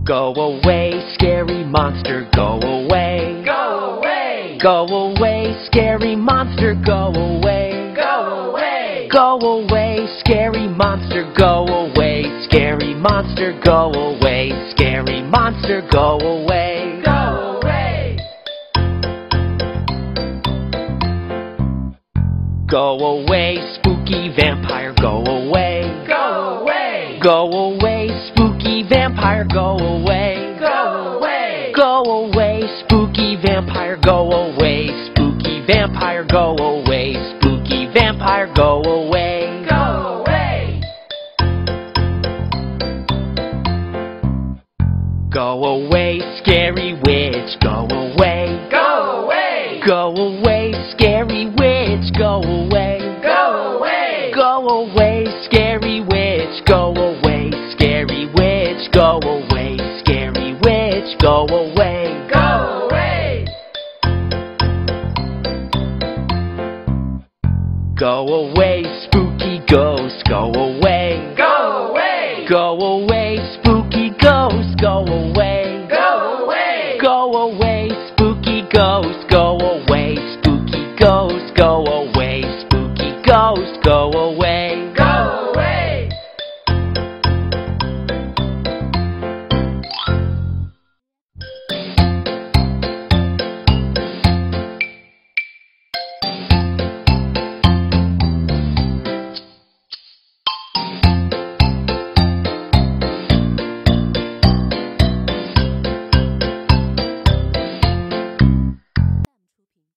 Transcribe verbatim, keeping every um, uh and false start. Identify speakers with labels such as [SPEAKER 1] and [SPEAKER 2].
[SPEAKER 1] Go away, scary monster, go away.
[SPEAKER 2] Go away!
[SPEAKER 1] Go away, scary monster, go away.
[SPEAKER 2] Go away!
[SPEAKER 1] Go away, scary monster, go away. Scary monster, go away. Scary monster, go away.
[SPEAKER 2] Go away!
[SPEAKER 1] Go away, spooky vampire, go away.
[SPEAKER 2] Go away!
[SPEAKER 1] Go away, spooky vampire, go away.
[SPEAKER 2] Go away!
[SPEAKER 1] Go away, spooky vampire, go away. Spooky vampire, go away. Spooky vampire, go away.
[SPEAKER 2] Go away!
[SPEAKER 1] Go away, scary witch, go away.
[SPEAKER 2] Go away!
[SPEAKER 1] Go away, scary witch, go away.
[SPEAKER 2] Go away!
[SPEAKER 1] Go away, scary witch, go away. Scary witch, go away. Scary witch, go away.
[SPEAKER 2] Go away!
[SPEAKER 1] Go away, spooky ghost, go away.
[SPEAKER 2] Go away!
[SPEAKER 1] Go away, spooky ghost, go away.